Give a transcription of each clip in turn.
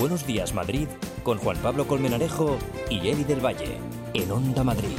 Buenos Días Madrid con Juan Pablo Colmenarejo y Eli del Valle, en Onda Madrid.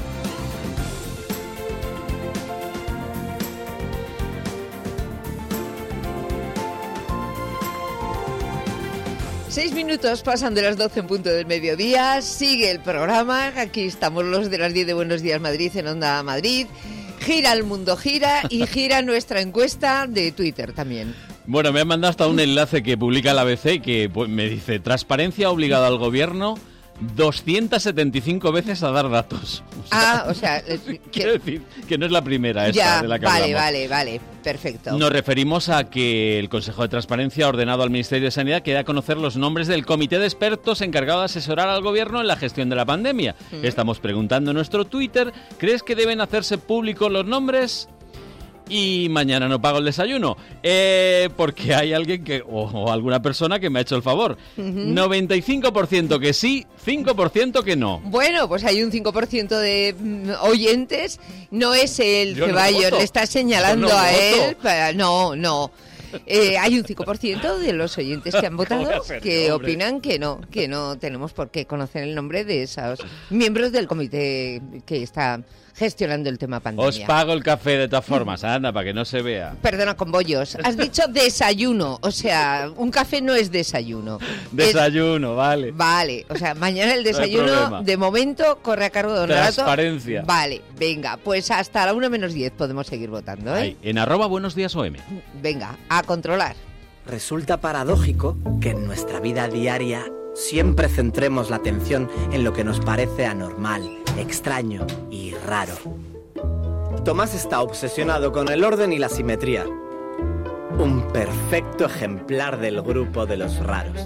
Seis minutos pasan de las 12 en punto del mediodía, sigue el programa, aquí estamos los de las 10 de Buenos Días Madrid en Onda Madrid, gira el mundo, gira y gira nuestra encuesta de Twitter también. Bueno, me han mandado hasta un enlace que publica el ABC y que me dice: transparencia obligada al gobierno 275 veces a dar datos. O sea... quiero decir que no es la primera esta ya, de la que hablamos. Vale, perfecto. Nos referimos a que el Consejo de Transparencia ha ordenado al Ministerio de Sanidad que dé a conocer los nombres del comité de expertos encargado de asesorar al gobierno en la gestión de la pandemia. Estamos preguntando en nuestro Twitter: ¿crees que deben hacerse públicos los nombres? Y mañana no pago el desayuno, porque hay alguien que o alguna persona que me ha hecho el favor. 95% que sí, 5% que no. Bueno, pues hay un 5% de oyentes. No es el Ceballos, le está señalando a él. No. Hay un 5% de los oyentes que han votado que opinan que no tenemos por qué conocer el nombre de esos miembros del comité que está gestionando el tema pandemia. Os pago el café de todas formas, anda, para que no se vea. Perdona, con bollos. Has dicho desayuno, o sea, un café no es desayuno. Desayuno, vale. Vale, o sea, mañana el desayuno, de momento, corre a cargo de Don Renato. Transparencia. Vale, venga, pues hasta la 1:10 podemos seguir votando, ¿eh? Ahí, en @buenosdíasOM. Venga, a controlar. Resulta paradójico que en nuestra vida diaria siempre centremos la atención en lo que nos parece anormal, extraño y raro. Tomás está obsesionado con el orden y la simetría. Un perfecto ejemplar del grupo de los raros.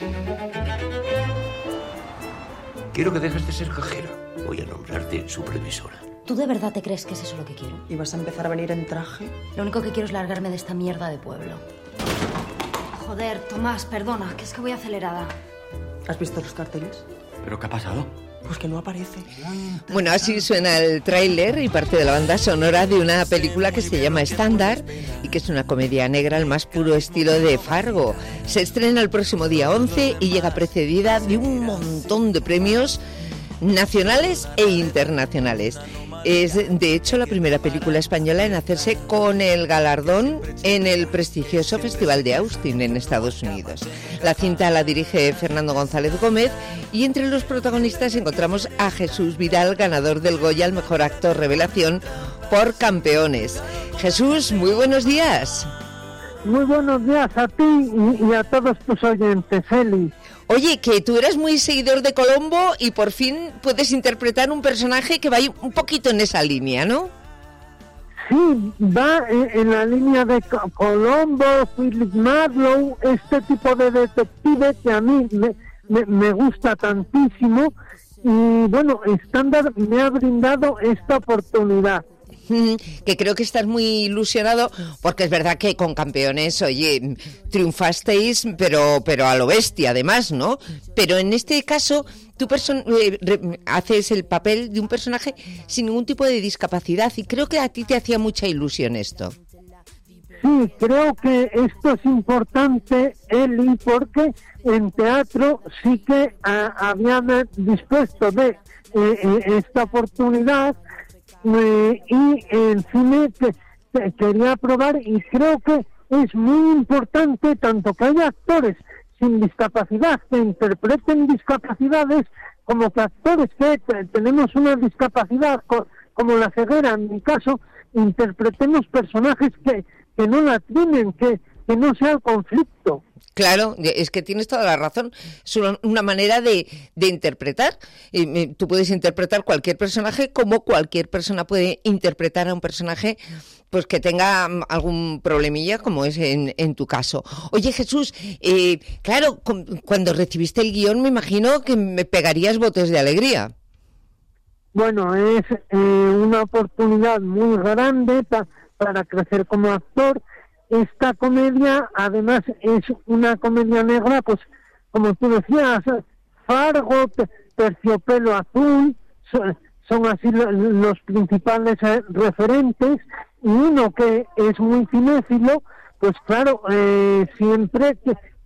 Quiero que dejes de ser cajera. Voy a nombrarte supervisora. ¿Tú de verdad te crees que es eso lo que quiero? ¿Y vas a empezar a venir en traje? Lo único que quiero es largarme de esta mierda de pueblo. Joder, Tomás, perdona, que es que voy acelerada. ¿Has visto los carteles? ¿Pero qué ha pasado? Pues que no aparece. Bueno, así suena el tráiler y parte de la banda sonora de una película que se llama Estándar y que es una comedia negra al más puro estilo de Fargo. Se estrena el próximo día 11 y llega precedida de un montón de premios nacionales e internacionales. Es, de hecho, la primera película española en hacerse con el galardón en el prestigioso Festival de Austin, en Estados Unidos. La cinta la dirige Fernando González Gómez y entre los protagonistas encontramos a Jesús Vidal, ganador del Goya al mejor actor revelación por Campeones. Jesús, muy buenos días. Muy buenos días a ti y a todos tus oyentes, Eli. Oye, que tú eres muy seguidor de Colombo y por fin puedes interpretar un personaje que va un poquito en esa línea, ¿no? Sí, va en la línea de Colombo, Philip Marlowe, este tipo de detective que a mí me gusta tantísimo. Y bueno, Estándar me ha brindado esta oportunidad. Que creo que estás muy ilusionado porque es verdad que con Campeones, oye, triunfasteis, pero a lo bestia además, ¿no? Pero en este caso tú haces el papel de un personaje sin ningún tipo de discapacidad y creo que a ti te hacía mucha ilusión esto. Sí, creo que esto es importante, Eli, porque en teatro sí que habían dispuesto de esta oportunidad. Y en cine quería probar y creo que es muy importante tanto que haya actores sin discapacidad que interpreten discapacidades como que actores que tenemos una discapacidad como la ceguera, en mi caso, interpretemos personajes que no la tienen, que no sea el conflicto. Claro, es que tienes toda la razón. Es una manera de interpretar. Tú puedes interpretar cualquier personaje como cualquier persona puede interpretar a un personaje pues que tenga algún problemilla, como es en tu caso. Oye, Jesús, claro, cuando recibiste el guión me imagino que me pegarías botes de alegría. Bueno, es una oportunidad muy grande para crecer como actor. Esta comedia, además, es una comedia negra, pues, como tú decías, Fargo, Terciopelo Azul, son así los principales referentes, y uno que es muy cinéfilo, pues claro, siempre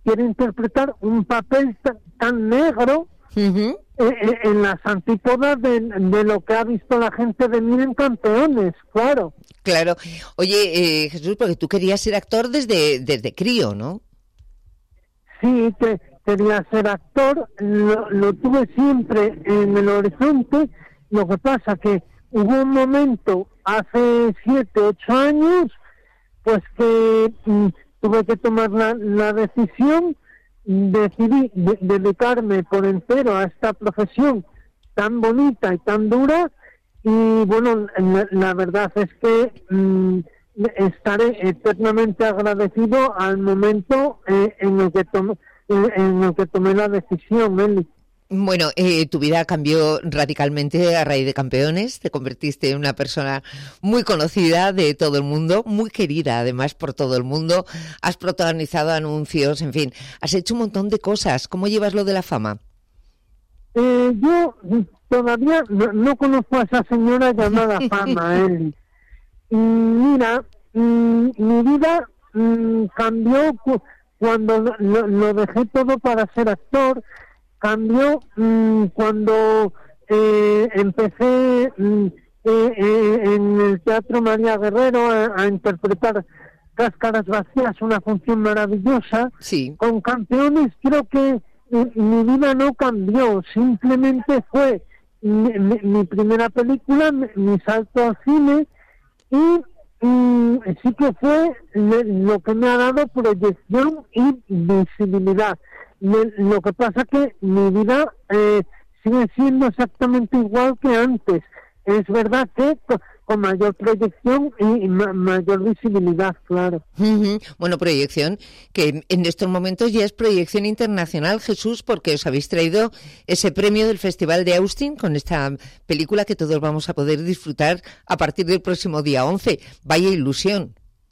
quiere interpretar un papel tan negro en las antípodas de lo que ha visto la gente de mí en Campeones, claro. Claro. Oye, Jesús, porque tú querías ser actor desde crío, ¿no? Sí, quería ser actor, lo tuve siempre en el horizonte. Lo que pasa que hubo un momento hace 7, 8 años, pues que tuve que tomar la decisión, decidí dedicarme por entero a esta profesión tan bonita y tan dura, y bueno, la verdad es que estaré eternamente agradecido al momento en el que tomé la decisión, Eli. Bueno, tu vida cambió radicalmente a raíz de Campeones, te convertiste en una persona muy conocida de todo el mundo, muy querida además por todo el mundo, has protagonizado anuncios, en fin, has hecho un montón de cosas. ¿Cómo llevas lo de la fama? Yo todavía no conozco a esa señora llamada fama, Eli. Mira, mi vida cambió cuando lo dejé todo para ser actor. Cambió cuando empecé en el Teatro María Guerrero a interpretar Cáscaras Vacías, una función maravillosa. Sí. Con Campeones creo que mi vida no cambió, simplemente fue mi primera película, mi salto al cine, y sí que fue lo que me ha dado proyección y visibilidad. Lo que pasa que mi vida sigue siendo exactamente igual que antes. Es verdad que con mayor proyección y mayor visibilidad, claro. Bueno, proyección que en estos momentos ya es proyección internacional, Jesús, porque os habéis traído ese premio del Festival de Austin con esta película que todos vamos a poder disfrutar a partir del próximo día 11. Vaya ilusión.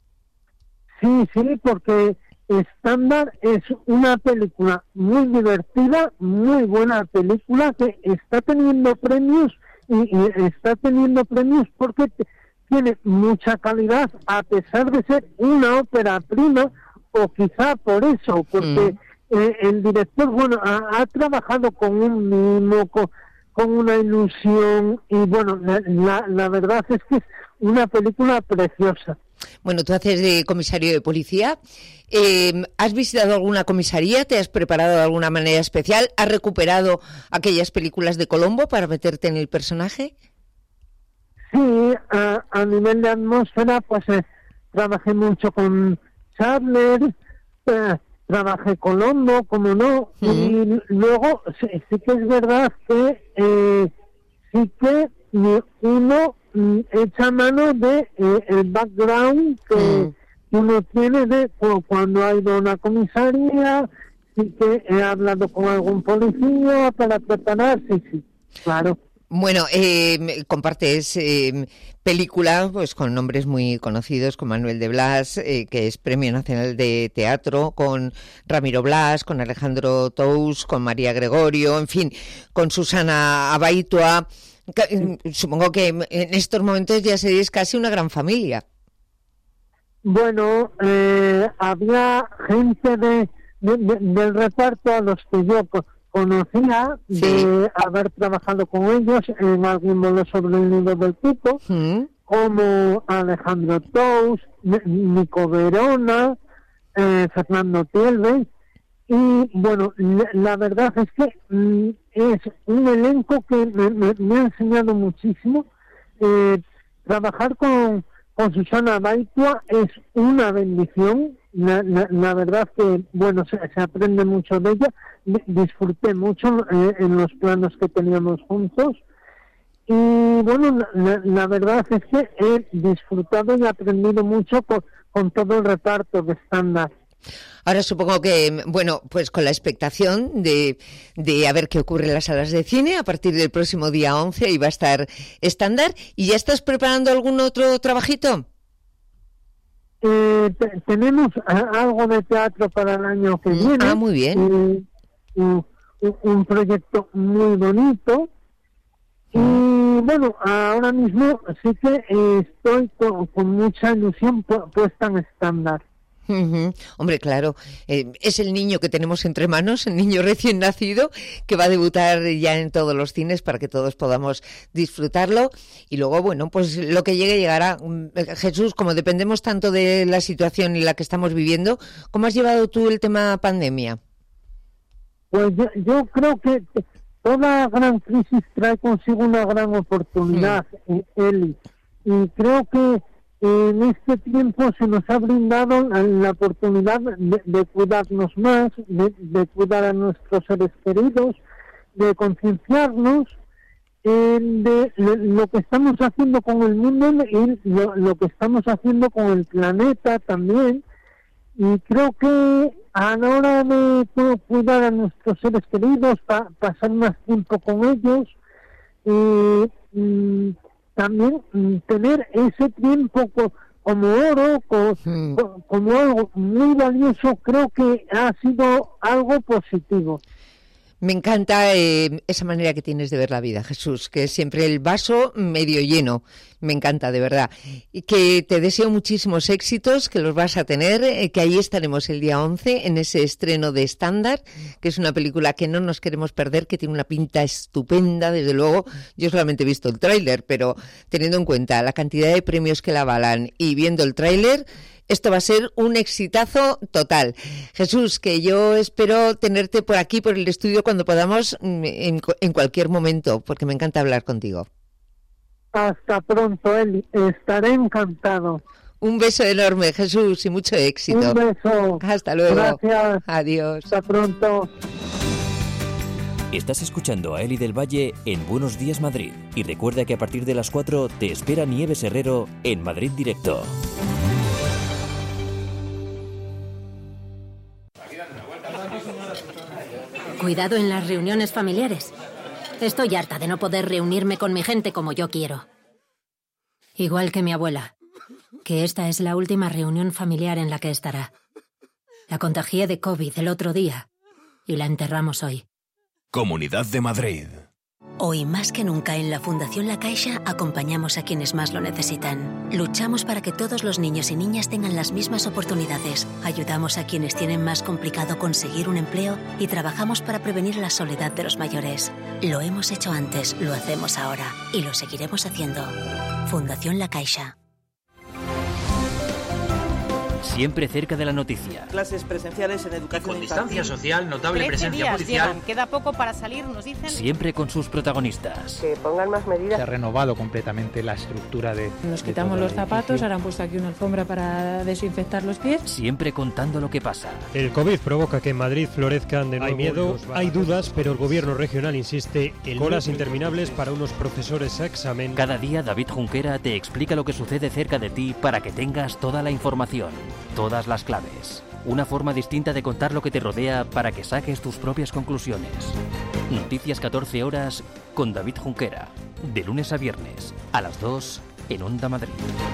Sí, porque Estándar es una película muy divertida, muy buena película, que está teniendo premios y está teniendo premios porque tiene mucha calidad, a pesar de ser una ópera prima, o quizá por eso, porque el director, bueno, ha trabajado con un mimo, con una ilusión, y bueno, la verdad es que es una película preciosa. Bueno, tú haces de comisario de policía. ¿Has visitado alguna comisaría? ¿Te has preparado de alguna manera especial? ¿Has recuperado aquellas películas de Colombo para meterte en el personaje? Sí, a nivel de atmósfera, pues trabajé mucho con Charler, trabajé Colombo, como no, y luego sí que es verdad que sí que uno echa mano de el background que uno tiene de cuando ha ido a una comisaría, sí que he hablado con algún policía para prepararse, sí, claro. Bueno, compartes película pues con nombres muy conocidos, con Manuel de Blas, que es Premio Nacional de Teatro, con Ramiro Blas, con Alejandro Tous, con María Gregorio, en fin, con Susana Abaitua. Supongo que en estos momentos ya seréis casi una gran familia. Bueno, había gente del reparto a los que yo conocía, de haber trabajado con ellos en algún modo sobre el nido del Pico, como Alejandro Tous, Nico Verona, Fernando Tielbe. Y bueno, la verdad es que es un elenco que me ha enseñado muchísimo. Trabajar con Susana Abaitua es una bendición. La verdad que, bueno, se aprende mucho de ella. Disfruté mucho en los planos que teníamos juntos. Y bueno, la verdad es que he disfrutado y aprendido mucho con todo el reparto de Estándar. Ahora supongo que, bueno, pues con la expectación de a ver qué ocurre en las salas de cine a partir del próximo día 11, y va a estar Estándar. ¿Y ya estás preparando algún otro trabajito? Tenemos algo de teatro para el año que viene. Muy bien. Un proyecto muy bonito. Y bueno, ahora mismo sí que estoy con mucha ilusión puesta en Estándar. Hombre, claro, es el niño que tenemos entre manos, el niño recién nacido, que va a debutar ya en todos los cines para que todos podamos disfrutarlo. Y luego, bueno, pues lo que llegue llegará. Jesús, como dependemos tanto de la situación en la que estamos viviendo, ¿cómo has llevado tú el tema pandemia? Pues yo creo que toda gran crisis trae consigo una gran oportunidad, Eli. Y creo que en este tiempo se nos ha brindado la oportunidad de cuidarnos más, de cuidar a nuestros seres queridos, de concienciarnos de lo que estamos haciendo con el mundo y lo que estamos haciendo con el planeta también. Y creo que a la hora de cuidar a nuestros seres queridos, pasar más tiempo con ellos, también tener ese tiempo como oro, como algo muy valioso, creo que ha sido algo positivo. Me encanta esa manera que tienes de ver la vida, Jesús, que es siempre el vaso medio lleno. Me encanta, de verdad. Y que te deseo muchísimos éxitos, que los vas a tener, que ahí estaremos el día 11 en ese estreno de Estándar, que es una película que no nos queremos perder, que tiene una pinta estupenda, desde luego. Yo solamente he visto el tráiler, pero teniendo en cuenta la cantidad de premios que la avalan y viendo el tráiler, esto va a ser un exitazo total. Jesús, que yo espero tenerte por aquí, por el estudio, cuando podamos, en cualquier momento, porque me encanta hablar contigo. Hasta pronto, Eli. Estaré encantado. Un beso enorme, Jesús, y mucho éxito. Un beso. Hasta luego. Gracias. Adiós. Hasta pronto. Estás escuchando a Eli del Valle en Buenos Días Madrid. Y recuerda que a partir de las 4 te espera Nieves Herrero en Madrid Directo. Cuidado en las reuniones familiares. Estoy harta de no poder reunirme con mi gente como yo quiero. Igual que mi abuela, que esta es la última reunión familiar en la que estará. La contagié de COVID el otro día y la enterramos hoy. Comunidad de Madrid. Hoy más que nunca en la Fundación La Caixa acompañamos a quienes más lo necesitan. Luchamos para que todos los niños y niñas tengan las mismas oportunidades. Ayudamos a quienes tienen más complicado conseguir un empleo y trabajamos para prevenir la soledad de los mayores. Lo hemos hecho antes, lo hacemos ahora y lo seguiremos haciendo. Fundación La Caixa. Siempre cerca de la noticia. Clases presenciales en educación con distancia social, notable 13 presencia días policial. Llevan. Queda poco para salir, nos dicen. Siempre con sus protagonistas. Que pongan más medidas. Se ha renovado completamente la estructura de... Nos quitamos los zapatos, ahora han puesto aquí una alfombra para desinfectar los pies. Siempre contando lo que pasa. El COVID provoca que en Madrid florezcan de nuevo. Hay miedo, hay dudas, pero el gobierno regional insiste en colas interminables para unos profesores a examen. Cada día David Junquera te explica lo que sucede cerca de ti para que tengas toda la información, todas las claves. Una forma distinta de contar lo que te rodea para que saques tus propias conclusiones. Noticias 14 horas con David Junquera. De lunes a viernes, a las 2 en Onda Madrid.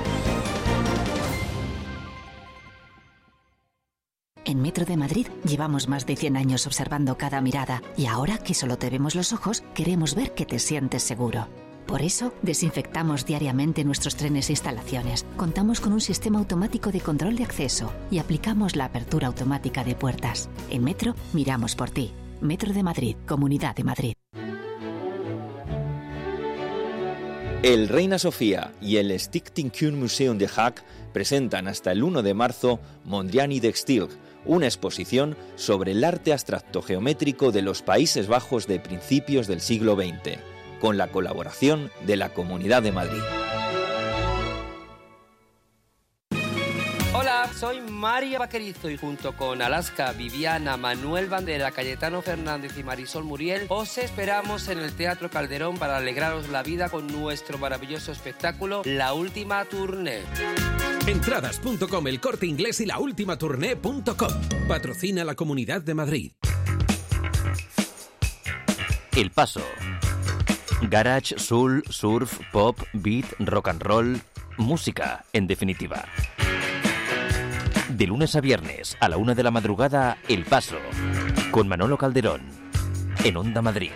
En Metro de Madrid llevamos más de 100 años observando cada mirada y ahora que solo te vemos los ojos, queremos ver que te sientes seguro. Por eso, desinfectamos diariamente nuestros trenes e instalaciones. Contamos con un sistema automático de control de acceso y aplicamos la apertura automática de puertas. En Metro, miramos por ti. Metro de Madrid, Comunidad de Madrid. El Reina Sofía y el Stichting-Kunstmuseum de Haag presentan hasta el 1 de marzo Mondrian Idextil, una exposición sobre el arte abstracto geométrico de los Países Bajos de principios del siglo XX, con la colaboración de la Comunidad de Madrid. Hola, soy María Vaquerizo y junto con Alaska, Viviana, Manuel Bandera, Cayetano Fernández y Marisol Muriel os esperamos en el Teatro Calderón para alegraros la vida con nuestro maravilloso espectáculo La Última Tournée. Entradas.com, El Corte Inglés y laultimatournée.com. Patrocina la Comunidad de Madrid. El Paso. Garage, soul, surf, pop, beat, rock and roll, música, en definitiva. De lunes a viernes, a la 1 de la madrugada, El Paso, con Manolo Calderón, en Onda Madrid.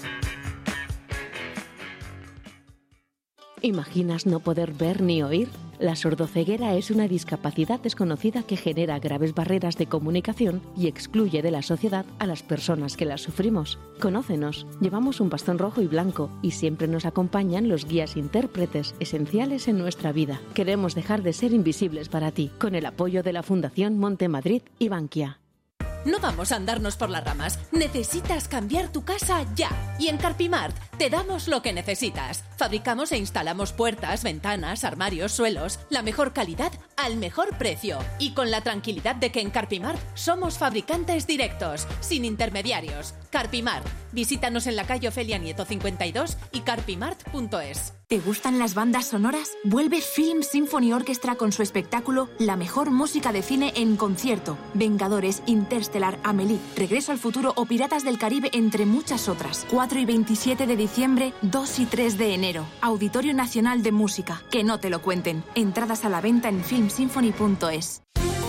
¿Imaginas no poder ver ni oír? La sordoceguera es una discapacidad desconocida que genera graves barreras de comunicación y excluye de la sociedad a las personas que la sufrimos. Conócenos, llevamos un bastón rojo y blanco y siempre nos acompañan los guías intérpretes esenciales en nuestra vida. Queremos dejar de ser invisibles para ti, con el apoyo de la Fundación Monte Madrid y Bankia. No vamos a andarnos por las ramas. Necesitas cambiar tu casa ya. Y en Carpimart te damos lo que necesitas. Fabricamos e instalamos puertas, ventanas, armarios, suelos. La mejor calidad al mejor precio. Y con la tranquilidad de que en Carpimart somos fabricantes directos, sin intermediarios. Carpimart. Visítanos en la calle Ofelia Nieto 52 y carpimart.es. ¿Te gustan las bandas sonoras? Vuelve Film Symphony Orchestra con su espectáculo La mejor música de cine en concierto. Vengadores, Interstellar, Amélie, Regreso al futuro o Piratas del Caribe, entre muchas otras. 4 y 27 de diciembre, 2 y 3 de enero. Auditorio Nacional de Música. Que no te lo cuenten. Entradas a la venta en filmsymphony.es.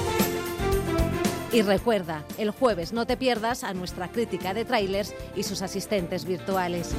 Y recuerda, el jueves no te pierdas a nuestra crítica de tráilers y sus asistentes virtuales.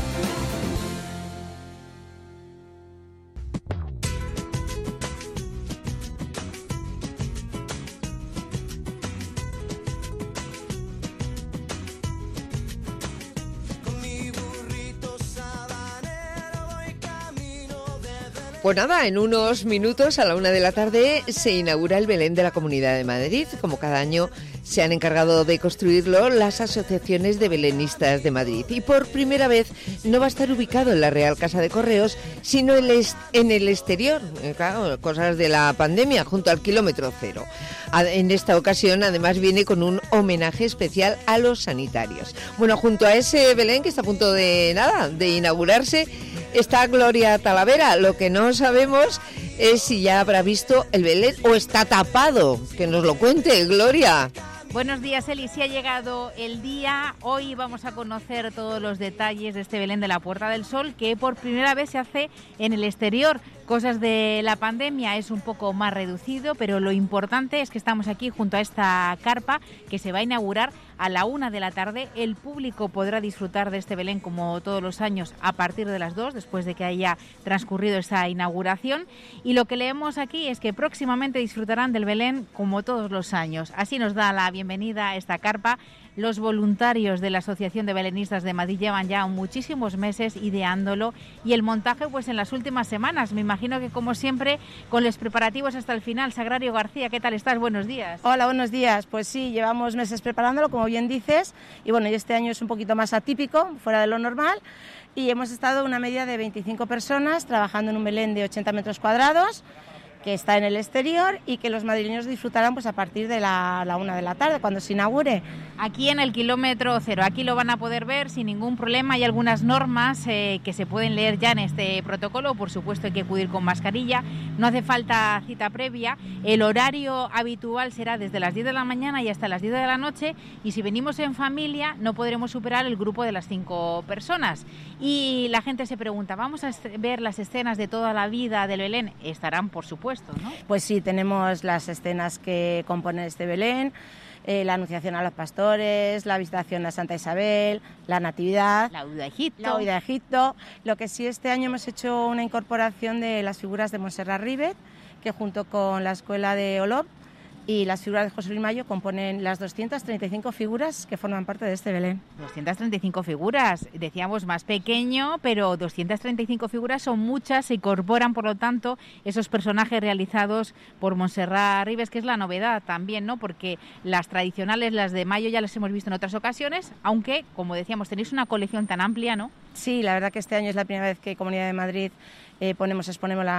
Pues nada, en unos minutos a la 1 de la tarde se inaugura el Belén de la Comunidad de Madrid. Como cada año se han encargado de construirlo las asociaciones de belenistas de Madrid. Y por primera vez no va a estar ubicado en la Real Casa de Correos, sino en el exterior. Claro, cosas de la pandemia, junto al kilómetro cero. En esta ocasión además viene con un homenaje especial a los sanitarios. Bueno, junto a ese Belén que está a punto de inaugurarse, está Gloria Talavera. Lo que no sabemos es si ya habrá visto el Belén o está tapado. Que nos lo cuente, Gloria. Buenos días, Eli. Sí ha llegado el día. Hoy vamos a conocer todos los detalles de este Belén de la Puerta del Sol, que por primera vez se hace en el exterior. Cosas de la pandemia, es un poco más reducido, pero lo importante es que estamos aquí junto a esta carpa que se va a inaugurar a la 1 de la tarde. El público podrá disfrutar de este Belén como todos los años a partir de las 2, después de que haya transcurrido esa inauguración. Y lo que leemos aquí es que próximamente disfrutarán del Belén como todos los años. Así nos da la bienvenida a esta carpa. Los voluntarios de la Asociación de Belenistas de Madrid llevan ya muchísimos meses ideándolo y el montaje pues en las últimas semanas. Me imagino que como siempre con los preparativos hasta el final. Sagrario García, ¿qué tal estás? Buenos días. Hola, buenos días. Pues sí, llevamos meses preparándolo, como bien dices, y bueno, y este año es un poquito más atípico, fuera de lo normal, y hemos estado una media de 25 personas trabajando en un Belén de 80 metros cuadrados, que está en el exterior y que los madrileños disfrutarán pues a partir de la 1 de la tarde, cuando se inaugure. Aquí en el kilómetro cero, aquí lo van a poder ver sin ningún problema. Hay algunas normas que se pueden leer ya en este protocolo. Por supuesto hay que acudir con mascarilla, no hace falta cita previa. El horario habitual será desde las 10 de la mañana y hasta las 10 de la noche, y si venimos en familia no podremos superar el grupo de las 5 personas. Y la gente se pregunta, ¿vamos a ver las escenas de toda la vida del Belén? Estarán, por supuesto, ¿no? Pues sí, tenemos las escenas que componen este Belén, la anunciación a los pastores, la visitación a Santa Isabel, la Natividad, la huida a Egipto. Lo que sí, este año hemos hecho una incorporación de las figuras de Montserrat Ribet, que junto con la escuela de Olot y las figuras de José Luis Mayo componen las 235 figuras que forman parte de este Belén. 235 figuras, decíamos más pequeño, pero 235 figuras son muchas, se incorporan por lo tanto esos personajes realizados por Montserrat Ribes, que es la novedad también, ¿no? Porque las tradicionales, las de Mayo, ya las hemos visto en otras ocasiones, aunque, como decíamos, tenéis una colección tan amplia, ¿no? Sí, la verdad que este año es la primera vez que Comunidad de Madrid exponemos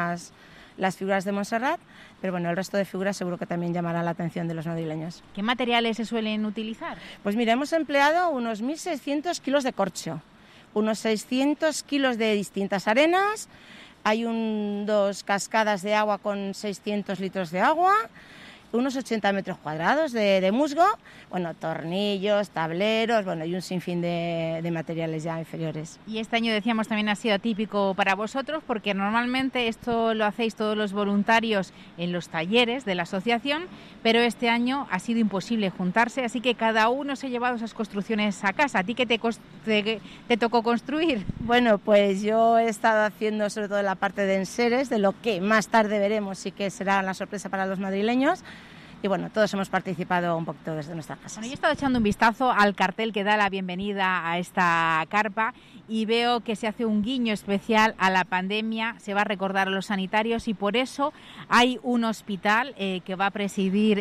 las figuras de Montserrat, pero bueno, el resto de figuras seguro que también llamará la atención de los madrileños. ¿Qué materiales se suelen utilizar? Pues mira, hemos empleado unos 1.600 kilos de corcho, unos 600 kilos de distintas arenas, hay 2 cascadas de agua con 600 litros de agua, unos 80 metros cuadrados de musgo, bueno, tornillos, tableros, bueno, y un sinfín de materiales ya inferiores. Y este año, decíamos, también ha sido atípico para vosotros, porque normalmente esto lo hacéis todos los voluntarios en los talleres de la asociación, pero este año ha sido imposible juntarse, así que cada uno se ha llevado esas construcciones a casa. ¿A ti qué te tocó construir? Bueno, pues yo he estado haciendo sobre todo la parte de enseres, de lo que más tarde veremos y que será la sorpresa para los madrileños. Y bueno, todos hemos participado un poquito desde nuestras casas. Bueno, yo he estado echando un vistazo al cartel que da la bienvenida a esta carpa y veo que se hace un guiño especial a la pandemia, se va a recordar a los sanitarios y por eso hay un hospital que va a presidir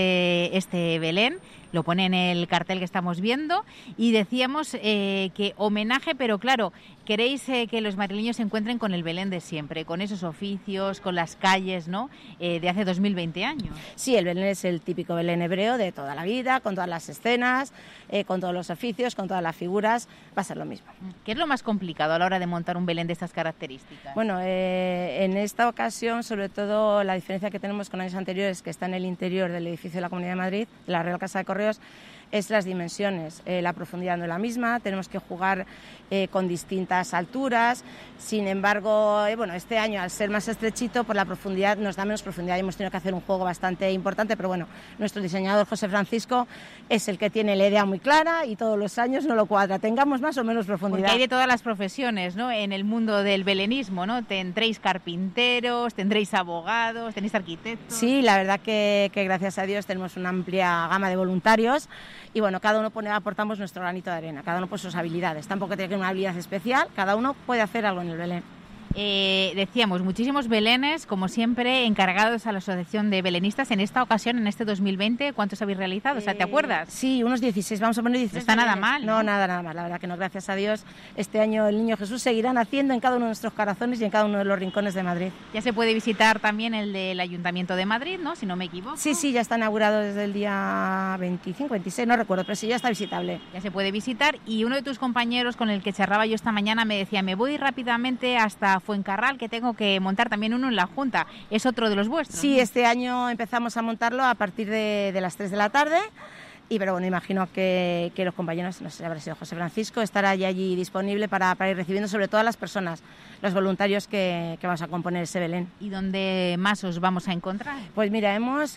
este Belén. Lo pone en el cartel que estamos viendo y decíamos que homenaje, pero claro, queréis que los madrileños se encuentren con el Belén de siempre, con esos oficios, con las calles, ¿no?, de hace 2020 años. Sí, el Belén es el típico Belén hebreo de toda la vida, con todas las escenas, con todos los oficios, con todas las figuras, va a ser lo mismo. ¿Qué es lo más complicado a la hora de montar un Belén de estas características? Bueno, en esta ocasión, sobre todo, la diferencia que tenemos con años anteriores, que está en el interior del edificio de la Comunidad de Madrid, de la Real Casa de Correos, es las dimensiones. La profundidad no es la misma, tenemos que jugar con distintas alturas. Sin embargo, bueno, este año, al ser más estrechito, por la profundidad nos da menos profundidad y hemos tenido que hacer un juego bastante importante, pero bueno, nuestro diseñador José Francisco es el que tiene la idea muy clara y todos los años no lo cuadra, tengamos más o menos profundidad. Porque hay de todas las profesiones, ¿no?, en el mundo del belenismo, ¿no? Tendréis carpinteros, tendréis abogados, tenéis arquitectos. Sí, la verdad que gracias a Dios tenemos una amplia gama de voluntarios y bueno, cada uno aportamos nuestro granito de arena, cada uno por sus habilidades, tampoco tiene que tener una habilidad especial, cada uno puede hacer algo en el Belén. Decíamos, muchísimos belenes, como siempre, encargados a la Asociación de Belenistas. En esta ocasión, en este 2020, ¿cuántos habéis realizado? O sea, ¿te acuerdas? Sí, unos 16, vamos a poner 16. No está nada mal, ¿no? No, nada mal, la verdad que no, gracias a Dios. Este año el Niño Jesús seguirá naciendo en cada uno de nuestros corazones y en cada uno de los rincones de Madrid. Ya se puede visitar también el del Ayuntamiento de Madrid, ¿no?, si no me equivoco. Sí, ya está inaugurado desde el día 25, 26, no recuerdo, pero sí, ya está visitable. Ya se puede visitar y uno de tus compañeros con el que charlaba yo esta mañana me decía, me voy rápidamente hasta Fuencarral, que tengo que montar también uno en la Junta. ¿Es otro de los vuestros? Sí, este año empezamos a montarlo a partir de las 3 de la tarde. Pero bueno, imagino que los compañeros, no sé si habrá sido José Francisco, estará ya allí disponible para ir recibiendo sobre todo a las personas, los voluntarios que vamos a componer ese Belén. ¿Y dónde más os vamos a encontrar? Pues mira, hemos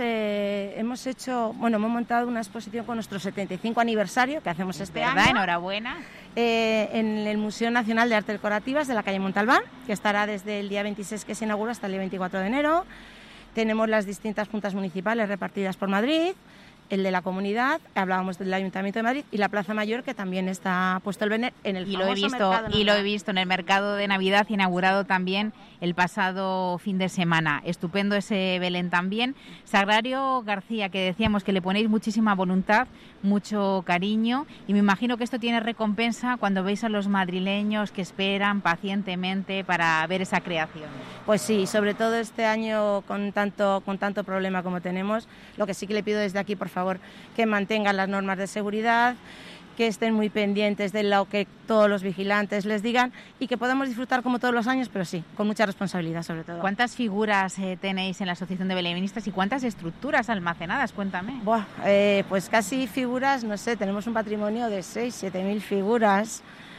montado una exposición con nuestro 75 aniversario que hacemos este año. Enhorabuena. En el Museo Nacional de Arte Decorativas de la calle Montalbán, que estará desde el día 26 que se inaugura hasta el día 24 de enero. Tenemos las distintas juntas municipales repartidas por Madrid, el de la comunidad, hablábamos del Ayuntamiento de Madrid y la Plaza Mayor, que también está puesto el Belén en el famoso mercado. Y lo he visto en el mercado de Navidad, inaugurado también el pasado fin de semana. Estupendo ese Belén también. Sagrario García, que decíamos que le ponéis muchísima voluntad, mucho cariño, y me imagino que esto tiene recompensa cuando veis a los madrileños que esperan pacientemente para ver esa creación. Pues sí, sobre todo este año con tanto problema como tenemos, lo que sí que le pido desde aquí, por favor, que mantengan las normas de seguridad, que estén muy pendientes de lo que todos los vigilantes les digan y que podamos disfrutar como todos los años, pero sí, con mucha responsabilidad sobre todo. ¿Cuántas figuras tenéis en la Asociación de Belenistas y cuántas estructuras almacenadas? Cuéntame. Pues casi figuras, no sé, tenemos un patrimonio de 6.000-7.000 figuras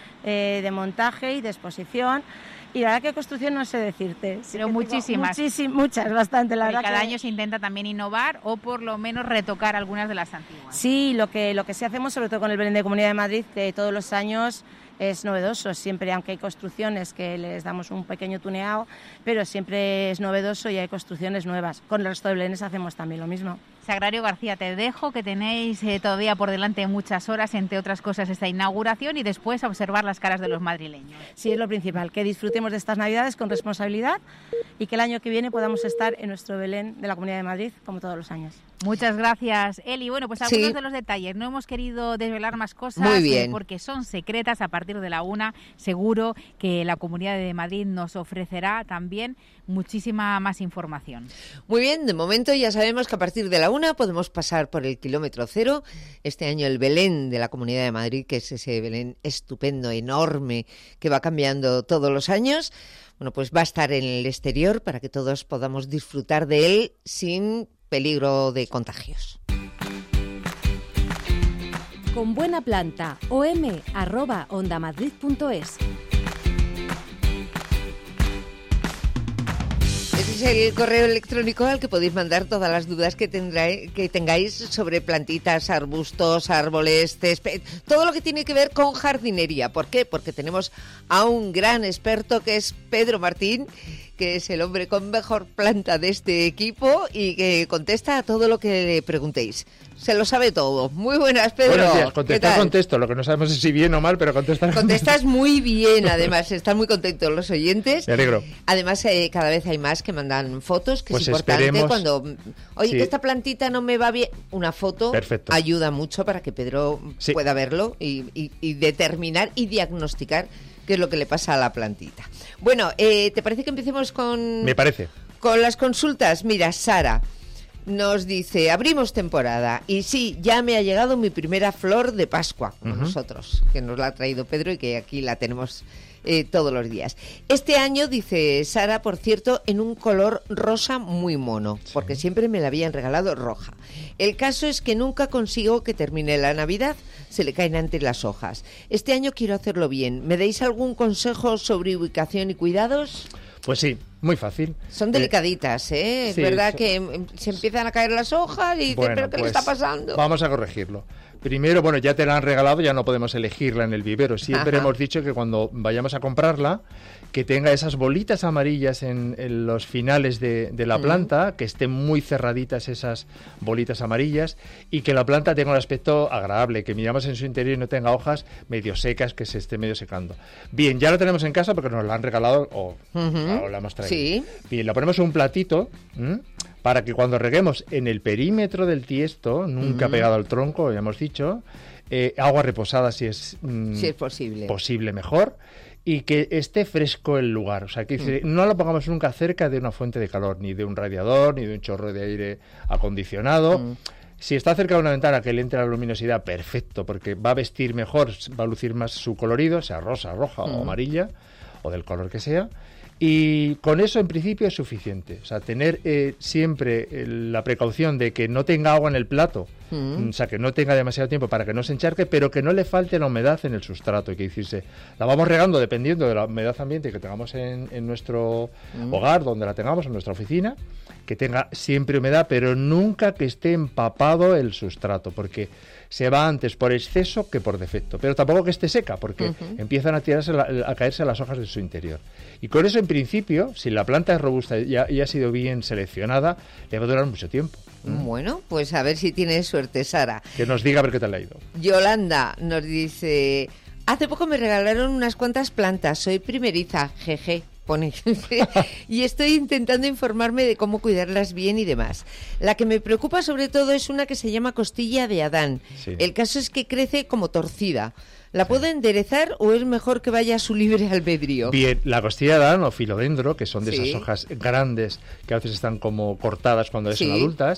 de montaje y de exposición. Y la verdad que construcción no sé decirte. Sí, pero muchísimas. Muchas, bastante. La verdad cada que año se intenta también innovar o por lo menos retocar algunas de las antiguas. Sí, lo que sí hacemos, sobre todo con el Belén de Comunidad de Madrid, que todos los años es novedoso. Siempre, aunque hay construcciones que les damos un pequeño tuneado, pero siempre es novedoso y hay construcciones nuevas. Con el resto de Belenes hacemos también lo mismo. Sagrario García, te dejo, que tenéis todavía por delante muchas horas, entre otras cosas esta inauguración y después a observar las caras de los madrileños. Sí, es lo principal, que disfrutemos de estas Navidades con responsabilidad y que el año que viene podamos estar en nuestro Belén de la Comunidad de Madrid, como todos los años. Muchas gracias, Eli. Bueno, pues algunos de los detalles. No hemos querido desvelar más cosas. Muy bien. Porque son secretas. A partir de la 1, seguro que la Comunidad de Madrid nos ofrecerá también muchísima más información. Muy bien, de momento ya sabemos que a partir de la 1 podemos pasar por el kilómetro cero. Este año el Belén de la Comunidad de Madrid, que es ese Belén estupendo, enorme, que va cambiando todos los años, bueno, pues va a estar en el exterior para que todos podamos disfrutar de él sin peligro de contagios. Con buena planta, om@ondamadrid.es. Ese es el correo electrónico al que podéis mandar todas las dudas que tengáis sobre plantitas, arbustos, árboles, césped, todo lo que tiene que ver con jardinería. ¿Por qué? Porque tenemos a un gran experto que es Pedro Martín, que es el hombre con mejor planta de este equipo y que contesta a todo lo que le preguntéis. Se lo sabe todo. Muy buenas, Pedro. Buenos días. Contesto. Lo que no sabemos es si bien o mal, pero contestas muy bien, además. Están muy contentos los oyentes. Me alegro. Además, cada vez hay más que mandan fotos, que pues es importante esperemos, cuando... Oye, sí, que esta plantita no me va bien. Una foto perfecto, ayuda mucho para que Pedro pueda verlo y determinar y diagnosticar qué es lo que le pasa a la plantita. Bueno, ¿te parece que empecemos con... Me parece. Con las consultas? Mira, Sara nos dice, abrimos temporada y sí, ya me ha llegado mi primera flor de Pascua, como nosotros, que nos la ha traído Pedro y que aquí la tenemos todos los días. Este año, dice Sara, por cierto, en un color rosa muy mono, porque siempre me la habían regalado roja. El caso es que nunca consigo que termine la Navidad, se le caen antes las hojas. Este año quiero hacerlo bien. ¿Me dais algún consejo sobre ubicación y cuidados? Pues sí, muy fácil. Son delicaditas, ¿eh? Es verdad que se empiezan a caer las hojas y dices, ¿pero qué le está pasando? Vamos a corregirlo. Primero, bueno, ya te la han regalado, ya no podemos elegirla en el vivero. Siempre hemos dicho que cuando vayamos a comprarla, que tenga esas bolitas amarillas en los finales de la planta, que estén muy cerraditas esas bolitas amarillas y que la planta tenga un aspecto agradable, que miramos en su interior y no tenga hojas medio secas, que se esté medio secando. Bien, ya la tenemos en casa porque nos la han regalado o la hemos traído. Sí. Bien, la ponemos en un platito, para que cuando reguemos en el perímetro del tiesto, nunca pegado al tronco, ya hemos dicho, agua reposada si es posible mejor, y que esté fresco el lugar. O sea, que no lo pongamos nunca cerca de una fuente de calor, ni de un radiador, ni de un chorro de aire acondicionado. Si está cerca de una ventana que le entre la luminosidad, perfecto, porque va a vestir mejor, va a lucir más su colorido, sea rosa, roja o amarilla, o del color que sea. Y con eso en principio es suficiente. O sea, tener siempre la precaución de que no tenga agua en el plato, o sea, que no tenga demasiado tiempo para que no se encharque, pero que no le falte la humedad en el sustrato. Hay que decirse, la vamos regando dependiendo de la humedad ambiente que tengamos en nuestro hogar, donde la tengamos, en nuestra oficina, que tenga siempre humedad, pero nunca que esté empapado el sustrato, porque se va antes por exceso que por defecto, pero tampoco que esté seca, porque empiezan a caerse las hojas de su interior. Y con eso, en principio, si la planta es robusta y ha sido bien seleccionada, le va a durar mucho tiempo. Bueno, pues a ver si tiene suerte, Sara. Que nos diga a ver qué tal le ha ido. Yolanda nos dice, hace poco me regalaron unas cuantas plantas, soy primeriza, jeje. Pone y estoy intentando informarme de cómo cuidarlas bien y demás. La que me preocupa sobre todo es una que se llama costilla de Adán. El caso es que crece como torcida. ¿La puedo enderezar o es mejor que vaya a su libre albedrío? Bien, la costilla de Adán o filodendro, que son de esas hojas grandes que a veces están como cortadas cuando son adultas,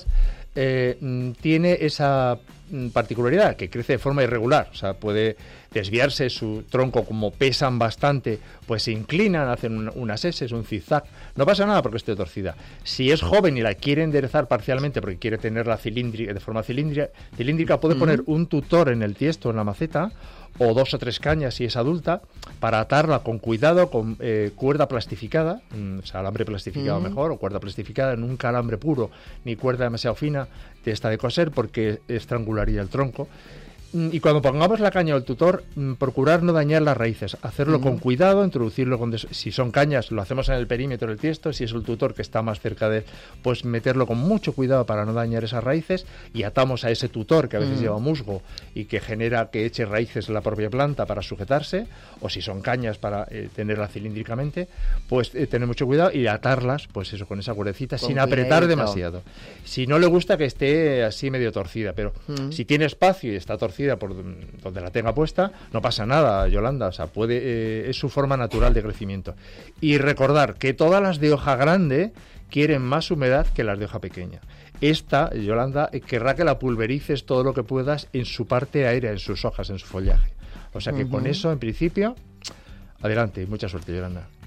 tiene esa particularidad que crece de forma irregular, o sea, puede desviarse su tronco, como pesan bastante, pues se inclinan, hacen unas S, un zigzag, no pasa nada porque esté torcida. Si es joven y la quiere enderezar parcialmente porque quiere tenerla de forma cilíndrica, puede poner un tutor en el tiesto, en la maceta, o 2 o 3 cañas si es adulta, para atarla con cuidado, con cuerda plastificada, o sea, alambre plastificado mejor, o cuerda plastificada, nunca alambre puro, ni cuerda demasiado fina, de esta de coser, porque estrangularía el tronco. Y cuando pongamos la caña o el tutor, procurar no dañar las raíces, hacerlo con cuidado, introducirlo si son cañas, lo hacemos en el perímetro del tiesto, si es el tutor que está más cerca de él, pues meterlo con mucho cuidado para no dañar esas raíces, y atamos a ese tutor que a veces lleva musgo y que genera que eche raíces en la propia planta para sujetarse, o si son cañas para tenerla cilíndricamente, pues tener mucho cuidado y atarlas, pues eso, con esa cuerdecita, sin apretar demasiado. Si no le gusta que esté así medio torcida, pero si tiene espacio y está torcida por donde la tenga puesta, no pasa nada, Yolanda, o sea, es su forma natural de crecimiento. Y recordar que todas las de hoja grande quieren más humedad que las de hoja pequeña. Esta, Yolanda, querrá que la pulverices todo lo que puedas en su parte aérea, en sus hojas, en su follaje. O sea que con eso, en principio, adelante, y mucha suerte, Yolanda.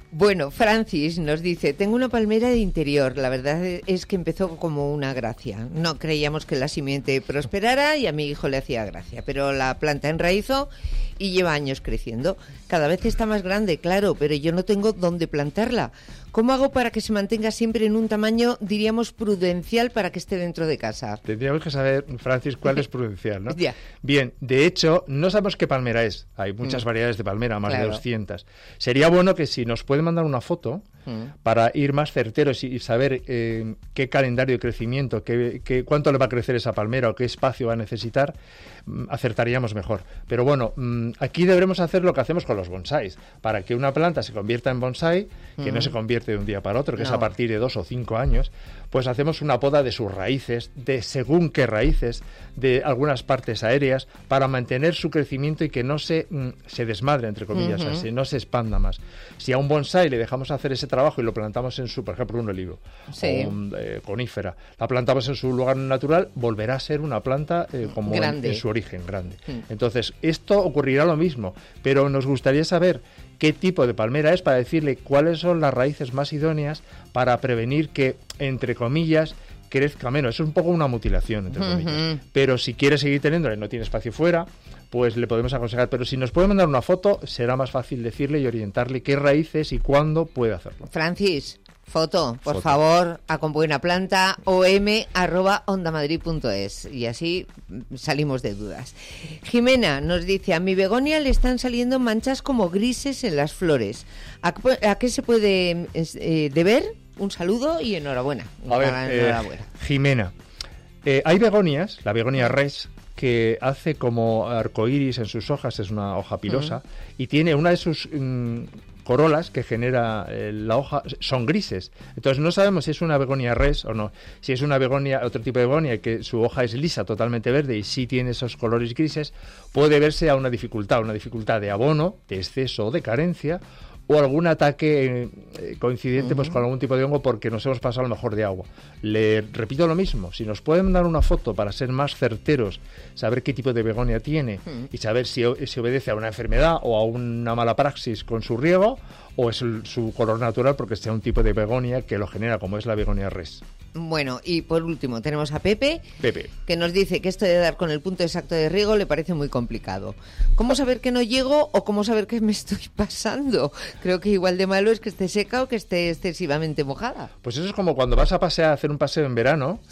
Bueno, Francis nos dice, tengo una palmera de interior, la verdad es que empezó como una gracia. No creíamos que la simiente prosperara y a mi hijo le hacía gracia, pero la planta enraizó y lleva años creciendo. Cada vez está más grande, claro, pero yo no tengo dónde plantarla. ¿Cómo hago para que se mantenga siempre en un tamaño, diríamos, prudencial para que esté dentro de casa? Tendríamos que saber, Francis, cuál es prudencial, ¿no? Ya. Bien, de hecho, no sabemos qué palmera es. Hay muchas variedades de palmera, más de 200. Sería bueno que si nos pueden mandar una foto para ir más certeros y saber qué calendario de crecimiento, cuánto le va a crecer esa palmera o qué espacio va a necesitar, acertaríamos mejor. Pero bueno, aquí deberemos hacer lo que hacemos con los bonsáis. Para que una planta se convierta en bonsái, que no se convierte de un día para otro, que es a partir de 2 o 5 años, pues hacemos una poda de sus raíces, de según qué raíces, de algunas partes aéreas, para mantener su crecimiento y que no se desmadre, entre comillas, así, no se expanda más. Si a un bonsái le dejamos hacer ese trabajo y lo plantamos en su, por ejemplo, un olivo o un conífera, la plantamos en su lugar natural, volverá a ser una planta como en su origen, grande. Entonces, esto ocurrirá lo mismo, pero nos gustaría saber qué tipo de palmera es para decirle cuáles son las raíces más idóneas para prevenir que, entre comillas, crezca menos. Es un poco una mutilación, entre comillas. Pero si quiere seguir teniéndole, no tiene espacio fuera, pues le podemos aconsejar. Pero si nos puede mandar una foto, será más fácil decirle y orientarle qué raíces y cuándo puede hacerlo. Francis, foto, por favor, a Con Buena Planta, om@ondamadrid.es, y así salimos de dudas. Jimena nos dice, a mi begonia le están saliendo manchas como grises en las flores. ¿A qué se puede deber? Un saludo y enhorabuena. Enhorabuena. Jimena, hay begonias, la begonia res, que hace como arcoíris en sus hojas, es una hoja pilosa, y tiene una de sus corolas que genera la hoja son grises. Entonces no sabemos si es una begonia res o no. Si es una begonia, otro tipo de begonia, que su hoja es lisa, totalmente verde, y sí tiene esos colores grises, puede verse a una dificultad de abono, de exceso o de carencia, o algún ataque coincidente pues con algún tipo de hongo, porque nos hemos pasado a lo mejor de agua. Le repito lo mismo, si nos pueden dar una foto para ser más certeros, saber qué tipo de begonia tiene y saber si obedece a una enfermedad o a una mala praxis con su riego, o es su color natural porque sea un tipo de begonia que lo genera, como es la begonia res. Bueno, y por último tenemos a Pepe, que nos dice que esto de dar con el punto exacto de riego le parece muy complicado. ¿Cómo saber que no llego o cómo saber que me estoy pasando? Creo que igual de malo es que esté seca o que esté excesivamente mojada. Pues eso es como cuando vas a pasear, a hacer un paseo en verano,